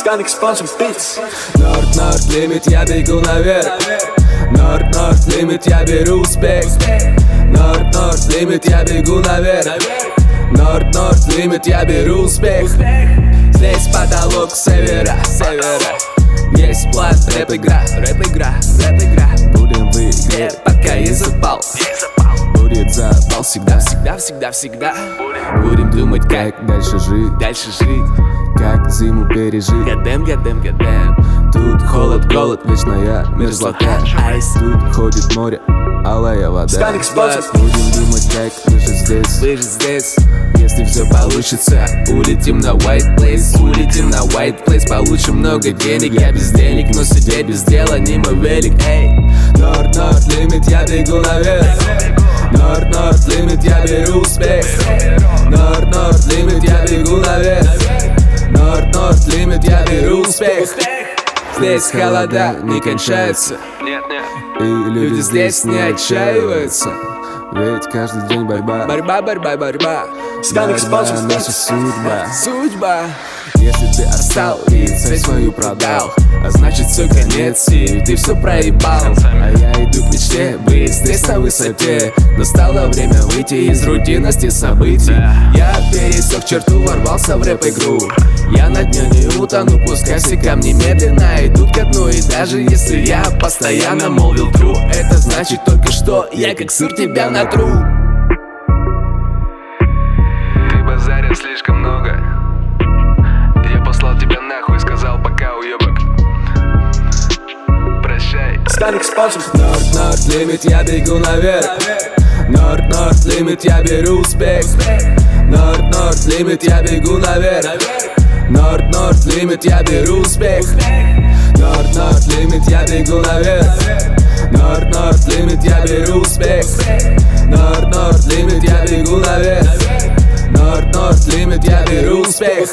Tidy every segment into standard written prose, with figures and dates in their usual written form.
Scan Expansion Beats. Норд лимит, я бегу наверх. Норд лимит, я беру успех. Норд лимит, я бегу наверх. Норд лимит, я беру успех. Здесь потолок севера. Есть план, рэп-игра. Будем в игре, пока я запал. Будет запал всегда. Будем думать, как дальше жить. Как зиму пережить. Гадем. Тут холод, голод, вечная мерзлота. Тут ходит море, алая вода. Scan Expansion. Будем думать, как выжить здесь. Если все получится, улетим на White Place. Получим много денег, я без денег, но сидеть без дела не мой велик. Норд лимит, я бегу наверх. Норд лимит, я беру успех. Норд лимит, я бегу наверх. Норд лимит, я беру успех. Здесь холода не кончаются. И люди здесь не отчаиваются. Ведь каждый день борьба. Scan Expansion Наша Beats. судьба. Если ты отстал и цель свою продал, а значит все конец и ты все проебал. А я иду к мечте, быть здесь на высоте. Настало время выйти из рутинности событий. Я пересек черту, ворвался в рэп-игру. Я на дне не утону, пускай все камни медленно идут ко дну. И даже если я постоянно молвил true, это значит только что я как сыр тебя натру. Ты базарил слишком много. Я послал тебя нахуй и сказал пока, уебок. Прощай. Scan Expansion. Норд лимит, я бегу наверх. Норд лимит, я беру успех. Норд лимит, я бегу наверх. Норд лимит, я беру успех. Норд лимит, я бегу наверх. Норд лимит, я беру успех. Норд лимит, я бегу наверх. Норд лимит, я беру успех.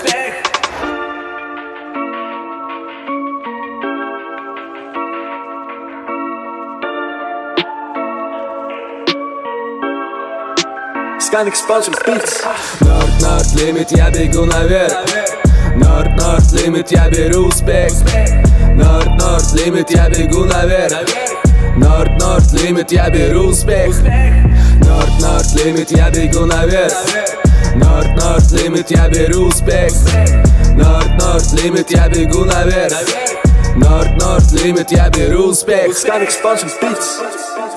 Scan Expansion Beats. Норд лимит, я бегу наверх. Норд лимит, я беру успех. Норд лимит, я бегу наверх. Норд лимит, я беру успех. Норд лимит, я бегу наверх. Норд лимит, я беру успех. Норд лимит, я бегу наверх. Норд лимит, я беру успех. Scan Expansion Beats.